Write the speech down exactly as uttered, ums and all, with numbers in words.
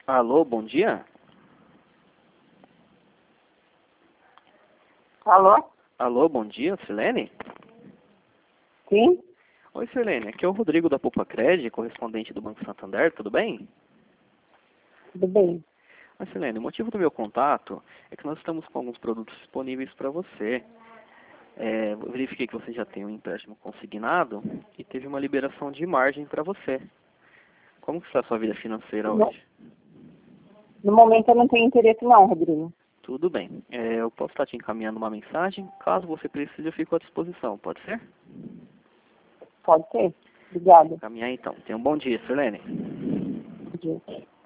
Alô, bom dia? Alô? Alô, bom dia, Silene? Sim? Oi, Silene, aqui é o Rodrigo da Poupa Cred, correspondente do Banco Santander, tudo bem? Tudo bem. Oi, Silene, o motivo do meu contato é que nós estamos com alguns produtos disponíveis para você. É, eu verifiquei que você já tem um empréstimo consignado e teve uma liberação de margem para você. Como que está a sua vida financeira No, hoje? no momento eu não tenho interesse não, Rodrigo. Tudo bem. É, eu posso estar te encaminhando uma mensagem. Caso você precise, eu fico à disposição. Pode ser? Pode ser. Obrigada. Caminhar então. Tenha um bom dia, Silene. Bom dia.